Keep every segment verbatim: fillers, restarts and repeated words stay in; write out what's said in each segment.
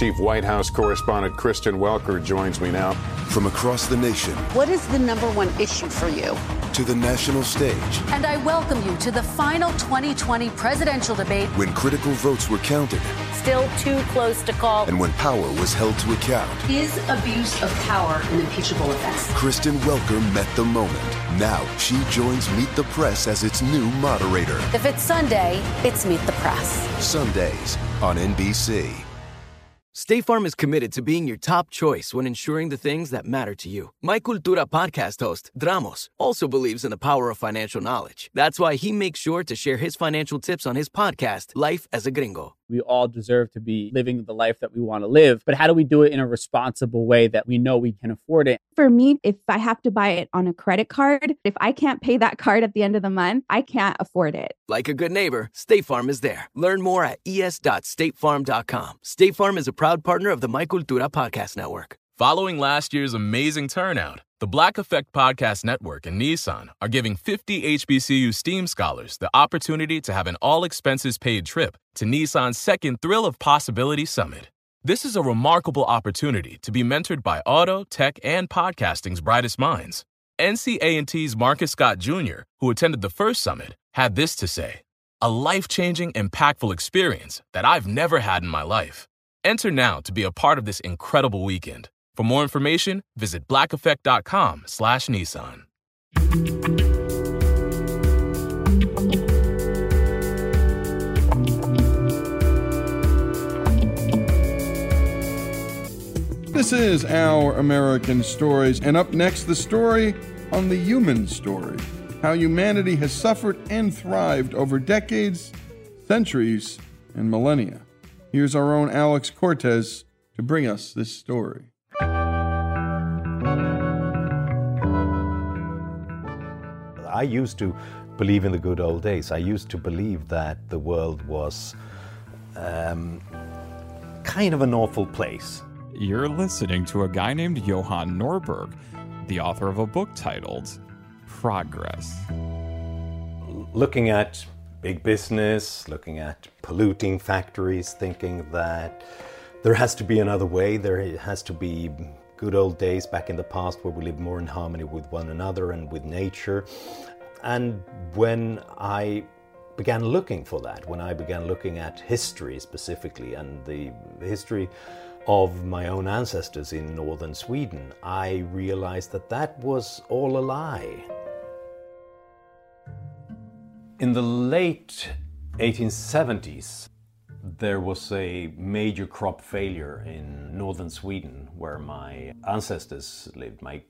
Chief White House correspondent Kristen Welker joins me now. From across the nation. What is the number one issue for you? To the national stage. And I welcome you to the final twenty twenty presidential debate. When critical votes were counted. Still too close to call. And when power was held to account. Is abuse of power an impeachable offense? Kristen Welker met the moment. Now she joins Meet the Press as its new moderator. If it's Sunday, it's Meet the Press. Sundays on N B C. State Farm is committed to being your top choice when ensuring the things that matter to you. My Cultura podcast host, Dramos, also believes in the power of financial knowledge. That's why he makes sure to share his financial tips on his podcast, Life as a Gringo. We all deserve to be living the life that we want to live, but how do we do it in a responsible way that we know we can afford it? For me, if I have to buy it on a credit card, if I can't pay that card at the end of the month, I can't afford it. Like a good neighbor, State Farm is there. Learn more at e s dot state farm dot com. State Farm is a proud partner of the My Cultura Podcast Network. Following last year's amazing turnout, the Black Effect Podcast Network and Nissan are giving fifty H B C U STEAM scholars the opportunity to have an all-expenses-paid trip to Nissan's second Thrill of Possibility Summit. This is a remarkable opportunity to be mentored by auto, tech, and podcasting's brightest minds. N C A and T's Marcus Scott Junior, who attended the first summit, had this to say: "A life-changing, impactful experience that I've never had in my life." Enter now to be a part of this incredible weekend. For more information, visit black effect dot com slash Nissan. This is Our American Stories, and up next, the story on the human story. How humanity has suffered and thrived over decades, centuries, and millennia. Here's our own Alex Cortez to bring us this story. I used to believe in the good old days. I used to believe that the world was um, kind of an awful place. You're listening to a guy named Johan Norberg, the author of a book titled Progress. Looking at big business, looking at polluting factories, thinking that there has to be another way, there has to be good old days back in the past where we lived more in harmony with one another and with nature. And when I began looking for that, when I began looking at history specifically and the history of my own ancestors in northern Sweden, I realized that that was all a lie. In the late eighteen seventies, there was a major crop failure in northern Sweden where my ancestors lived. My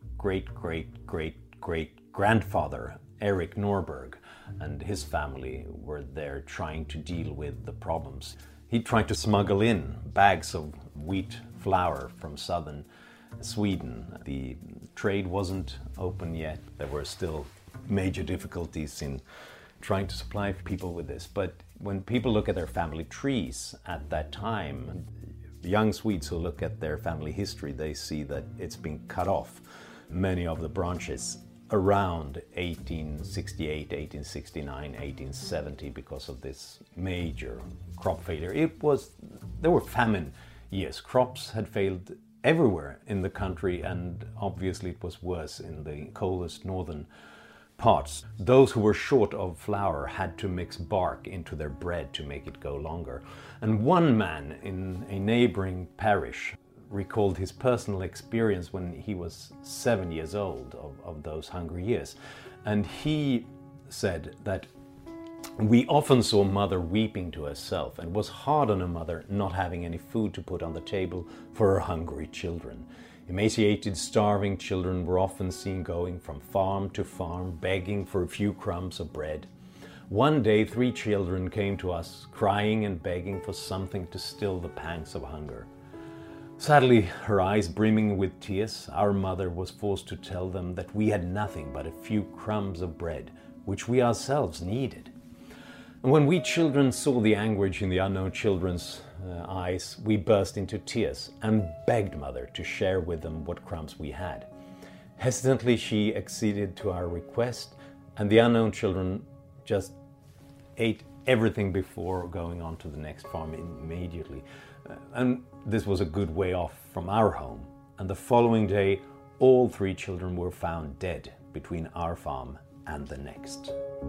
great-great-great-great-grandfather, Eric Norberg, and his family were there trying to deal with the problems. He tried to smuggle in bags of wheat flour from southern Sweden. The trade wasn't open yet. There were still major difficulties in trying to supply people with this. But when people look at their family trees at that time, young Swedes who look at their family history, they see that it's been cut off, many of the branches, around eighteen sixty-eight, eighteen sixty-nine, eighteen seventy, because of this major crop failure. It was, there were famine years. Crops had failed everywhere in the country, and obviously it was worse in the coldest northern parts. Those who were short of flour had to mix bark into their bread to make it go longer. And one man in a neighboring parish recalled his personal experience when he was seven years old of, of those hungry years. And he said that we often saw mother weeping to herself, and it was hard on a mother not having any food to put on the table for her hungry children. Emaciated, starving children were often seen going from farm to farm, begging for a few crumbs of bread. One day, three children came to us, crying and begging for something to still the pangs of hunger. Sadly, her eyes brimming with tears, our mother was forced to tell them that we had nothing but a few crumbs of bread, which we ourselves needed. And when we children saw the anguish in the unknown children's uh, eyes, we burst into tears and begged mother to share with them what crumbs we had. Hesitantly, she acceded to our request, and the unknown children just ate everything before going on to the next farm immediately. Uh, and this was a good way off from our home. And the following day, all three children were found dead between our farm and the next.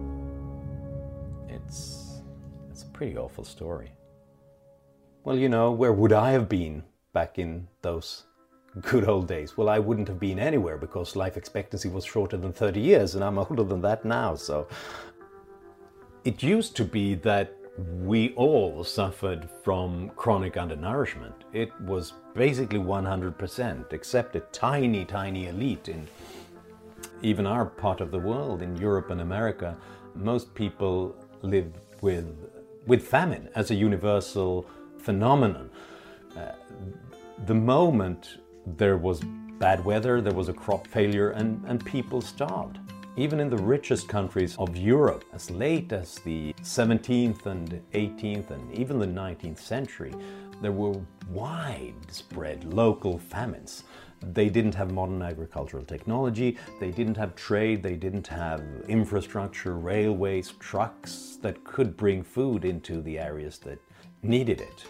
It's, it's a pretty awful story. Well, you know, where would I have been back in those good old days? Well, I wouldn't have been anywhere because life expectancy was shorter than thirty years, and I'm older than that now. So it used to be that we all suffered from chronic undernourishment. It was basically one hundred percent, except a tiny, tiny elite in even our part of the world, in Europe and America. Most people live with, with famine as a universal phenomenon. Uh, the moment there was bad weather, there was a crop failure, and, and people starved. Even in the richest countries of Europe, as late as the seventeenth and eighteenth and even the nineteenth century, there were widespread local famines. They didn't have modern agricultural technology, they didn't have trade, they didn't have infrastructure, railways, trucks that could bring food into the areas that needed it.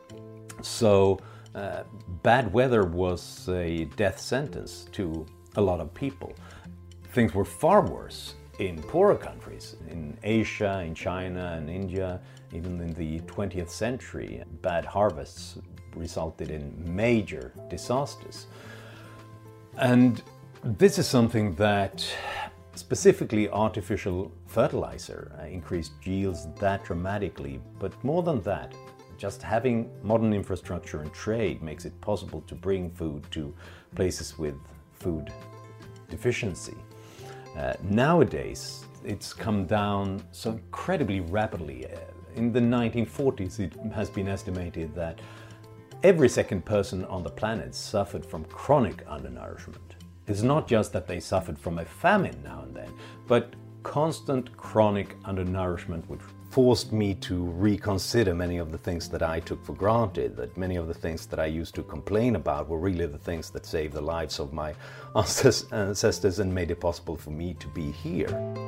So uh, bad weather was a death sentence to a lot of people. Things were far worse in poorer countries, in Asia, in China and India. Even in the twentieth century, bad harvests resulted in major disasters. And this is something that specifically artificial fertilizer uh, increased yields that dramatically. But more than that, just having modern infrastructure and trade makes it possible to bring food to places with food deficiency. Uh, nowadays, it's come down so incredibly rapidly. Uh, in the nineteen forties, it has been estimated that every second person on the planet suffered from chronic undernourishment. It's not just that they suffered from a famine now and then, but constant chronic undernourishment, which forced me to reconsider many of the things that I took for granted, that many of the things that I used to complain about were really the things that saved the lives of my ancestors and made it possible for me to be here.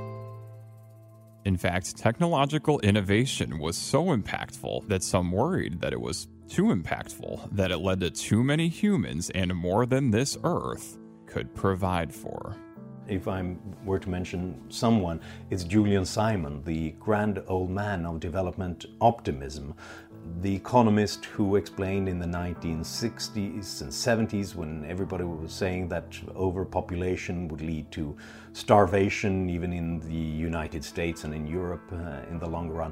In fact, technological innovation was so impactful that some worried that it was too impactful, that it led to too many humans and more than this Earth could provide for. If I were to mention someone, it's Julian Simon, the grand old man of development optimism, the economist who explained in the nineteen sixties and seventies, when everybody was saying that overpopulation would lead to starvation, even in the United States and in Europe uh, in the long run.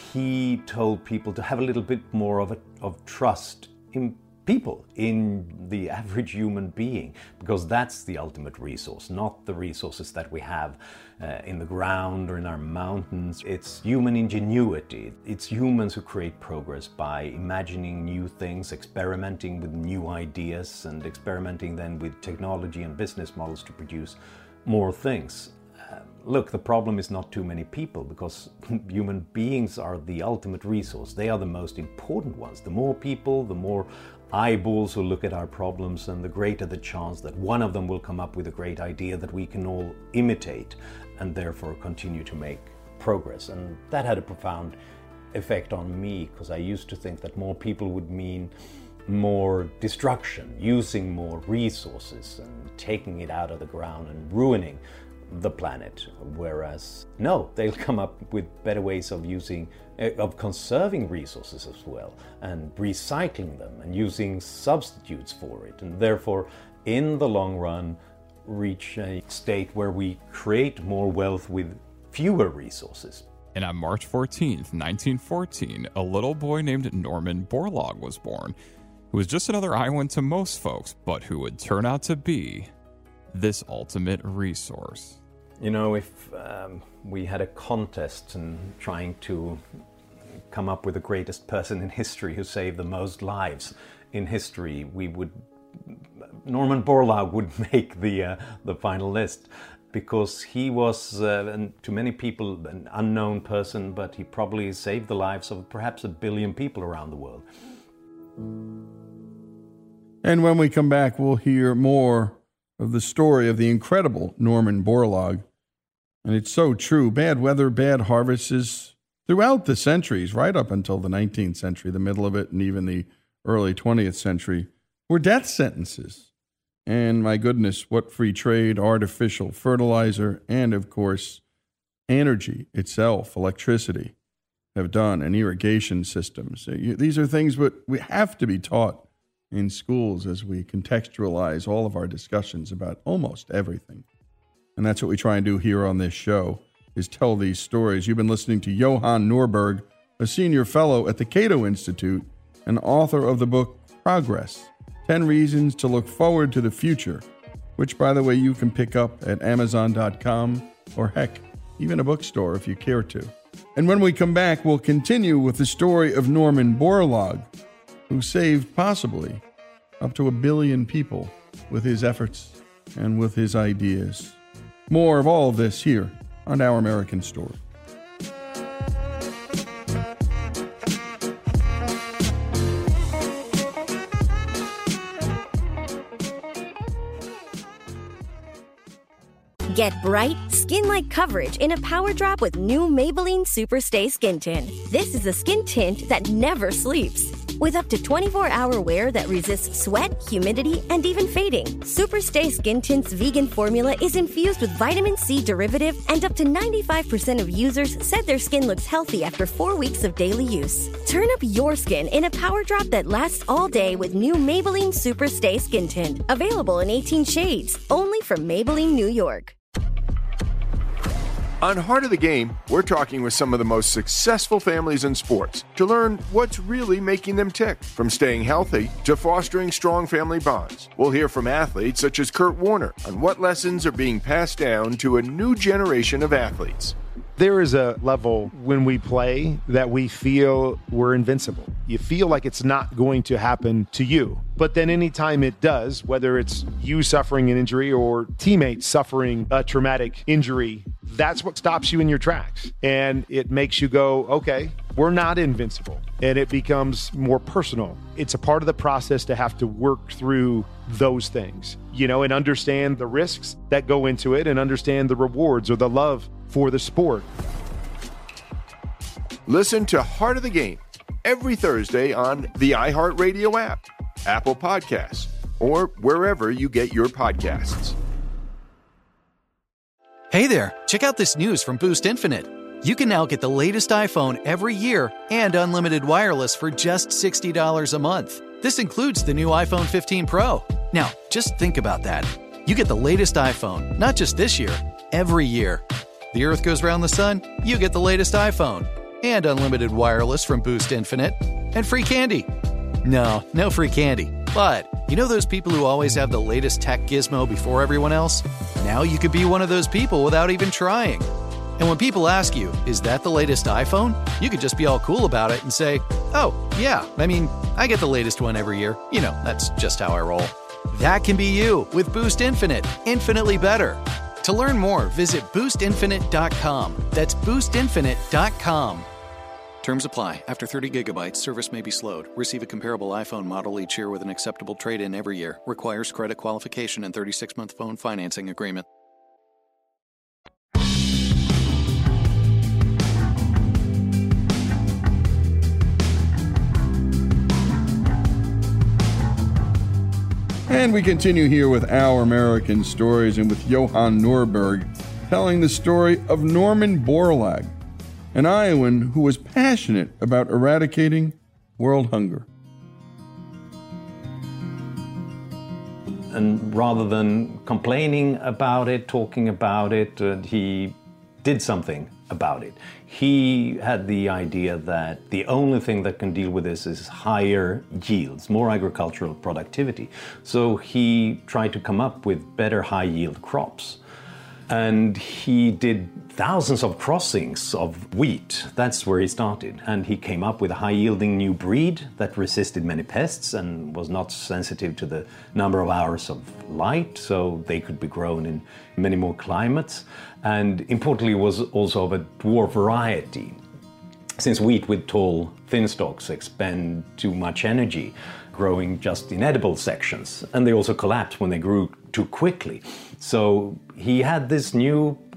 He told people to have a little bit more of, a, of trust in people, in the average human being, because that's the ultimate resource, not the resources that we have uh, in the ground or in our mountains. It's human ingenuity. It's humans who create progress by imagining new things, experimenting with new ideas, and experimenting then with technology and business models to produce more things. Uh, look, the problem is not too many people, because human beings are the ultimate resource. They are the most important ones. The more people, the more eyeballs who look at our problems, and the greater the chance that one of them will come up with a great idea that we can all imitate and therefore continue to make progress. And that had a profound effect on me, because I used to think that more people would mean more destruction, using more resources and taking it out of the ground and ruining the planet, whereas no, they'll come up with better ways of using, uh, of conserving resources as well, and recycling them and using substitutes for it, and therefore in the long run reach a state where we create more wealth with fewer resources. And on March fourteenth, nineteen fourteen, a little boy named Norman Borlaug was born, who was just another Iowan to most folks, but who would turn out to be this ultimate resource. You know, if um, we had a contest and trying to come up with the greatest person in history who saved the most lives in history, we would, Norman Borlaug would make the uh, the final list, because he was, uh, to many people, an unknown person, but he probably saved the lives of perhaps a billion people around the world. And when we come back, we'll hear more of the story of the incredible Norman Borlaug. And it's so true. Bad weather, bad harvests is throughout the centuries, right up until the nineteenth century, the middle of it, and even the early twentieth century were death sentences. And my goodness, what free trade, artificial fertilizer, and of course, energy itself, electricity, have done, and irrigation systems. These are things that we have to be taught in schools as we contextualize all of our discussions about almost everything. And that's what we try and do here on this show, is tell these stories. You've been listening to Johan Norberg, a senior fellow at the Cato Institute and author of the book Progress, ten Reasons to Look Forward to the Future, which, by the way, you can pick up at amazon dot com or, heck, even a bookstore if you care to. And when we come back, we'll continue with the story of Norman Borlaug, who saved possibly up to a billion people with his efforts and with his ideas. More of all of this here on Our American Story. Get bright, skin-like coverage in a power drop with new Maybelline Superstay Skin Tint. This is a skin tint that never sleeps. With up to twenty-four hour wear that resists sweat, humidity, and even fading. Superstay Skin Tint's vegan formula is infused with vitamin C derivative, and up to ninety-five percent of users said their skin looks healthy after four weeks of daily use. Turn up your skin in a power drop that lasts all day with new Maybelline Superstay Skin Tint. Available in eighteen shades, only from Maybelline, New York. On Heart of the Game, we're talking with some of the most successful families in sports to learn what's really making them tick, from staying healthy to fostering strong family bonds. We'll hear from athletes such as Kurt Warner on what lessons are being passed down to a new generation of athletes. There is a level when we play that we feel we're invincible. You feel like it's not going to happen to you. But then anytime it does, whether it's you suffering an injury or teammates suffering a traumatic injury, that's what stops you in your tracks. And it makes you go, okay, we're not invincible. And it becomes more personal. It's a part of the process to have to work through those things, you know, and understand the risks that go into it and understand the rewards or the love for the sport. Listen to Heart of the Game every Thursday on the iHeartRadio app, Apple Podcasts, or wherever you get your podcasts. Hey there, check out this news from Boost Infinite. You can now get the latest iPhone every year and unlimited wireless for just sixty dollars a month. This includes the new iPhone fifteen Pro. Now, just think about that. You get the latest iPhone, not just this year, every year. The Earth goes around the sun, you get the latest iPhone. And unlimited wireless from Boost Infinite. And free candy. No, no free candy. But, you know those people who always have the latest tech gizmo before everyone else? Now you could be one of those people without even trying. And when people ask you, is that the latest iPhone? You could just be all cool about it and say, oh, yeah, I mean, I get the latest one every year. You know, that's just how I roll. That can be you with Boost Infinite. Infinitely better. To learn more, visit boost infinite dot com. That's boost infinite dot com. Terms apply. After thirty gigabytes, service may be slowed. Receive a comparable iPhone model each year with an acceptable trade-in every year. Requires credit qualification and thirty-six month phone financing agreement. And we continue here with Our American Stories and with Johan Norberg telling the story of Norman Borlaug, an Iowan who was passionate about eradicating world hunger. And rather than complaining about it, talking about it, uh, he did something about it. He had the idea that the only thing that can deal with this is higher yields, more agricultural productivity. So he tried to come up with better high-yield crops. And he did thousands of crossings of wheat. That's where he started. And he came up with a high-yielding new breed that resisted many pests and was not sensitive to the number of hours of light, so they could be grown in many more climates. And importantly, was also of a dwarf variety. Since wheat with tall, thin stalks expend too much energy, growing just in edible sections, and they also collapse when they grew too quickly. So he had this new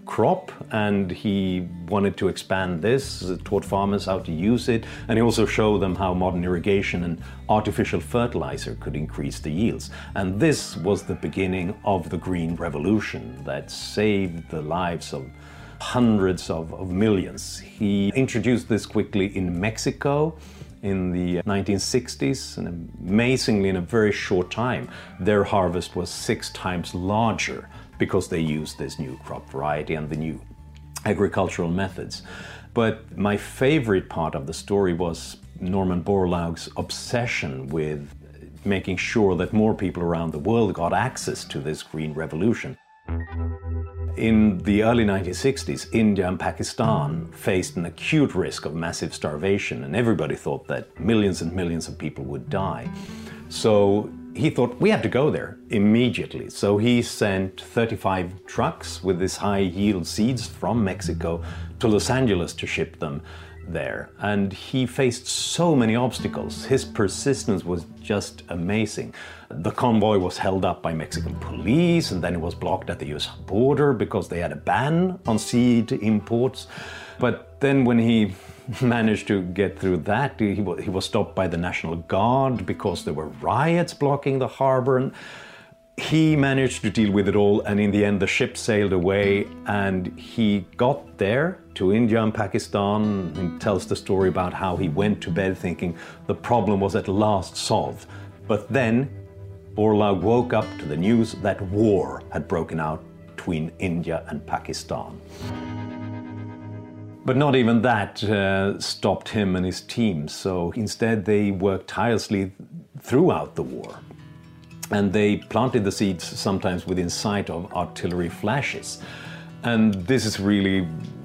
crop, and he wanted to expand this, taught farmers how to use it, and he also showed them how modern irrigation and artificial fertilizer could increase the yields. And this was the beginning of the Green Revolution that saved the lives of hundreds of, of millions. He introduced this quickly in Mexico in the nineteen sixties, and amazingly, in a very short time, their harvest was six times larger because they used this new crop variety and the new agricultural methods. But my favorite part of the story was Norman Borlaug's obsession with making sure that more people around the world got access to this green revolution. In the early nineteen sixties, India and Pakistan faced an acute risk of massive starvation, and everybody thought that millions and millions of people would die. So he thought, we have to go there immediately. So he sent thirty-five trucks with this high-yield seeds from Mexico to Los Angeles to ship them there. And he faced so many obstacles. His persistence was just amazing. The convoy was held up by Mexican police, and then it was blocked at the U S border because they had a ban on seed imports. But then when he managed to get through that, he, he was stopped by the National Guard because there were riots blocking the harbor. And he managed to deal with it all, and in the end the ship sailed away, and he got there to India and Pakistan and tells the story about how he went to bed thinking the problem was at last solved. But then Borlaug woke up to the news that war had broken out between India and Pakistan. But not even that uh, stopped him and his team, so instead they worked tirelessly throughout the war. And they planted the seeds sometimes within sight of artillery flashes. And this is really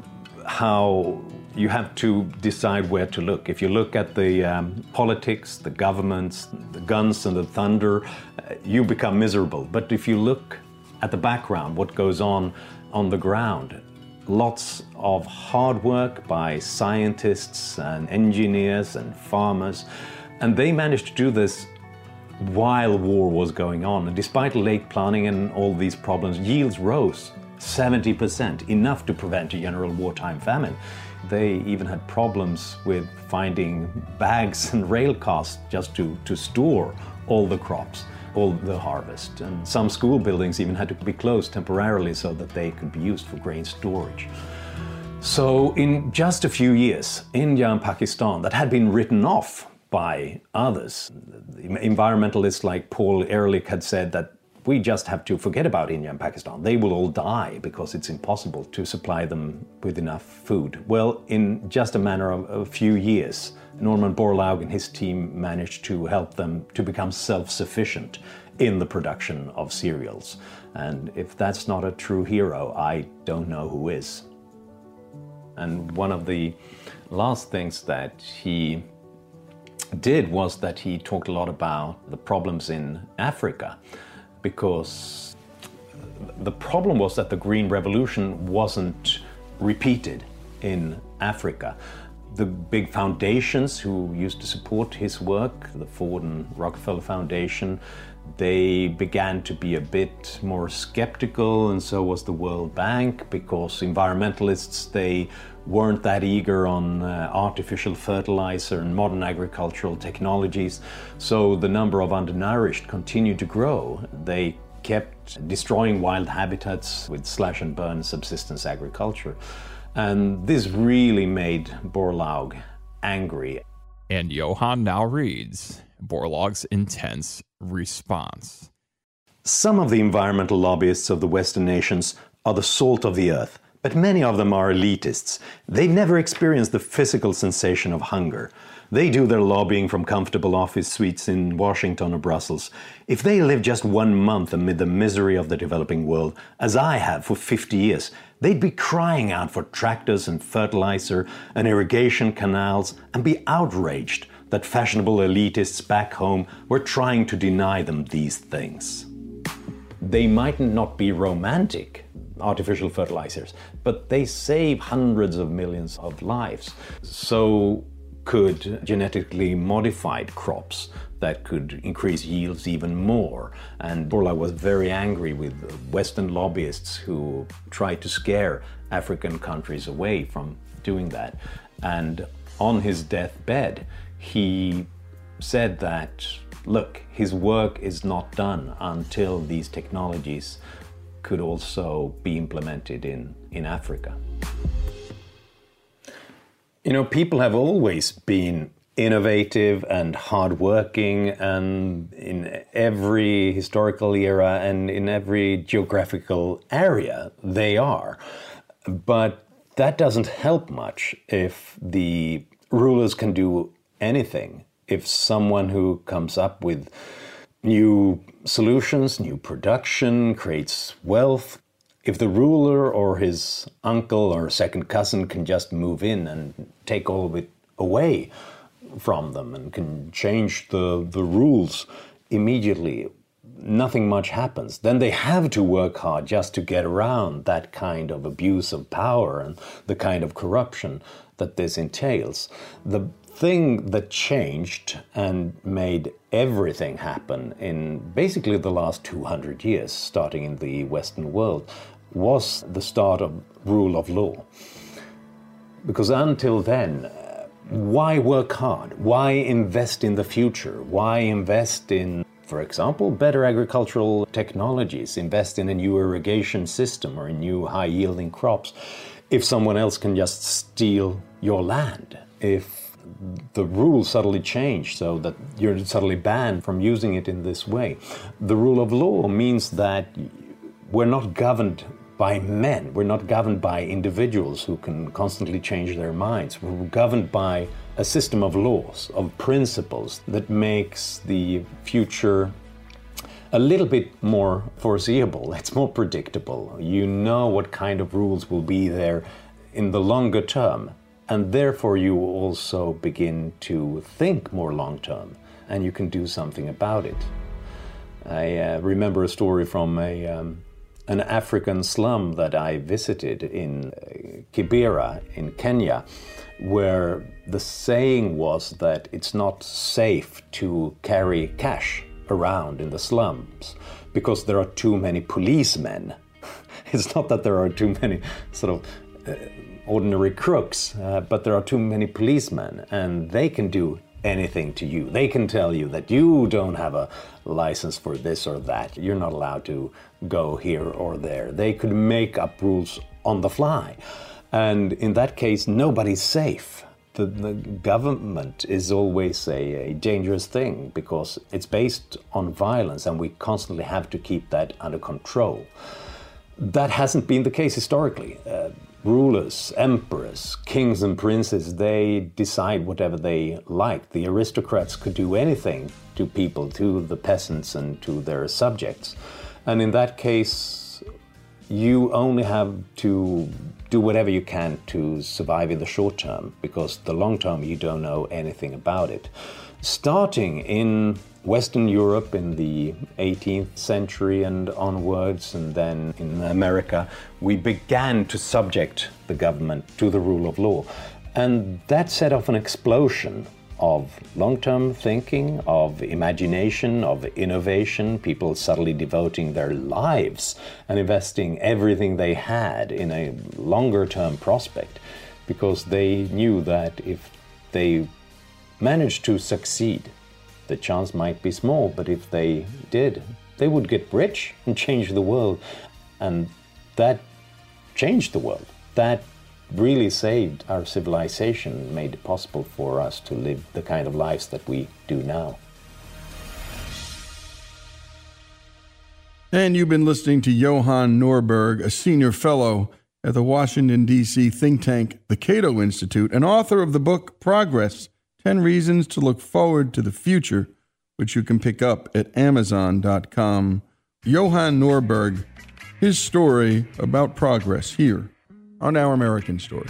how you have to decide where to look. If you look at the um, politics, the governments, the guns and the thunder, uh, you become miserable. But if you look at the background, what goes on on the ground, lots of hard work by scientists and engineers and farmers, and they managed to do this while war was going on. And despite late planning and all these problems, yields rose seventy percent, enough to prevent a general wartime famine. They even had problems with finding bags and rail cars just to, to store all the crops, all the harvest. And some school buildings even had to be closed temporarily so that they could be used for grain storage. So in just a few years, India and Pakistan, that had been written off by others. Environmentalists like Paul Ehrlich had said that we just have to forget about India and Pakistan. They will all die because it's impossible to supply them with enough food. Well, in just a matter of a few years, Norman Borlaug and his team managed to help them to become self-sufficient in the production of cereals. And if that's not a true hero, I don't know who is. And one of the last things that he did was that he talked a lot about the problems in Africa, because the problem was that the Green Revolution wasn't repeated in Africa. The big foundations who used to support his work, the Ford and Rockefeller Foundation, they began to be a bit more skeptical, and so was the World Bank, because environmentalists, they weren't that eager on uh, artificial fertilizer and modern agricultural technologies. So the number of undernourished continued to grow. They kept destroying wild habitats with slash and burn subsistence agriculture. And this really made Borlaug angry. And Johan now reads Borlaug's intense response. Some of the environmental lobbyists of the Western nations are the salt of the earth, but many of them are elitists. They've never experienced the physical sensation of hunger. They do their lobbying from comfortable office suites in Washington or Brussels. If they live just one month amid the misery of the developing world, as I have for fifty years, they'd be crying out for tractors and fertilizer and irrigation canals and be outraged that fashionable elitists back home were trying to deny them these things. They might not be romantic, artificial fertilizers, but they save hundreds of millions of lives. So could genetically modified crops that could increase yields even more. And Borlaug was very angry with Western lobbyists who tried to scare African countries away from doing that. And on his deathbed, he said that, look, his work is not done until these technologies could also be implemented in, in Africa. You know, people have always been innovative and hardworking, and in every historical era and in every geographical area they are. But that doesn't help much if the rulers can do anything. If someone who comes up with new solutions, new production, creates wealth, if the ruler or his uncle or second cousin can just move in and take all of it away from them and can change the, the rules immediately, nothing much happens. Then they have to work hard just to get around that kind of abuse of power and the kind of corruption that this entails. The thing that changed and made everything happen in basically the last two hundred years, starting in the Western world, was the start of rule of law. Because until then, why work hard? Why invest in the future? Why invest in, for example, better agricultural technologies, invest in a new irrigation system or in new high-yielding crops, if someone else can just steal your land? If the rules suddenly change so that you're suddenly banned from using it in this way. The rule of law means that we're not governed by men. We're not governed by individuals who can constantly change their minds. We're governed by a system of laws, of principles that makes the future a little bit more foreseeable. It's more predictable. You know what kind of rules will be there in the longer term, and therefore you also begin to think more long term, and you can do something about it. I uh, remember a story from a um, an African slum that I visited in Kibera in Kenya, where the saying was that it's not safe to carry cash around in the slums because there are too many policemen. It's not that there are too many sort of uh, ordinary crooks, uh, but there are too many policemen, and they can do anything to you. They can tell you that you don't have a license for this or that. You're not allowed to go here or there. They could make up rules on the fly. And in that case, nobody's safe. The, the government is always a, a dangerous thing because it's based on violence, and we constantly have to keep that under control. That hasn't been the case historically. Uh, Rulers, emperors, kings and princes, they decide whatever they like. The aristocrats could do anything to people, to the peasants and to their subjects. And in that case, you only have to do whatever you can to survive in the short term, because the long term you don't know anything about it. Starting in Western Europe in the eighteenth century and onwards, and then in America, we began to subject the government to the rule of law. And that set off an explosion of long-term thinking, of imagination, of innovation, people suddenly devoting their lives and investing everything they had in a longer-term prospect, because they knew that if they managed to succeed, the chance might be small, but if they did, they would get rich and change the world. And that changed the world. That really saved our civilization, made it possible for us to live the kind of lives that we do now. And you've been listening to Johan Norberg, a senior fellow at the Washington, D C think tank, the Cato Institute, and author of the book Progress, ten Reasons to Look Forward to the Future, which you can pick up at amazon dot com. Johan Norberg, his story about progress here on Our American Story.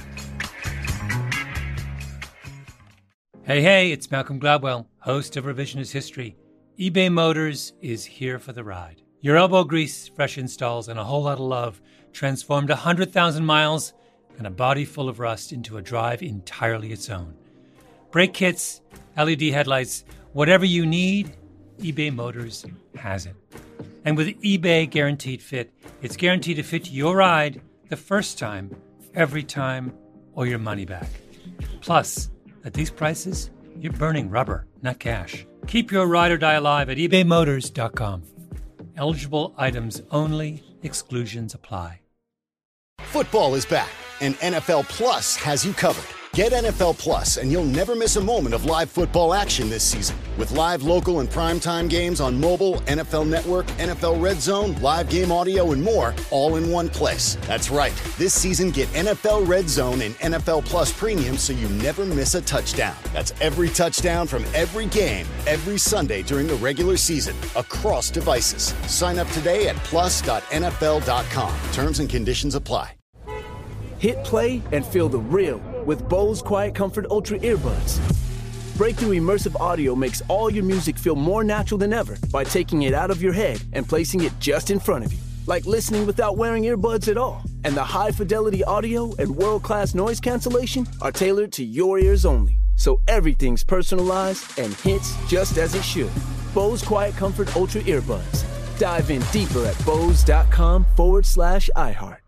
Hey, hey, it's Malcolm Gladwell, host of Revisionist History. eBay Motors is here for the ride. Your elbow grease, fresh installs, and a whole lot of love transformed one hundred thousand miles and a body full of rust into a drive entirely its own. Brake kits, L E D headlights, Whatever you need, eBay Motors has it. And with eBay Guaranteed Fit, it's guaranteed to fit your ride the first time, every time, or your money back. Plus, at these prices, you're burning rubber, not cash. Keep your ride or die alive at ebay motors dot com. Eligible items only. Exclusions apply. Football is back, and N F L Plus has you covered. Get N F L Plus, and you'll never miss a moment of live football action this season. With live, local, and primetime games on mobile, N F L Network, N F L Red Zone, live game audio, and more, all in one place. That's right. This season, get N F L Red Zone and N F L Plus Premium so you never miss a touchdown. That's every touchdown from every game, every Sunday during the regular season, across devices. Sign up today at plus dot N F L dot com. Terms and conditions apply. Hit play and feel the real with Bose Quiet Comfort Ultra earbuds. Breakthrough immersive audio makes all your music feel more natural than ever by taking it out of your head and placing it just in front of you, like listening without wearing earbuds at all. And the high-fidelity audio and world-class noise cancellation are tailored to your ears only, so everything's personalized and hits just as it should. Bose Quiet Comfort Ultra earbuds. Dive in deeper at bose dot com forward slash iHeart.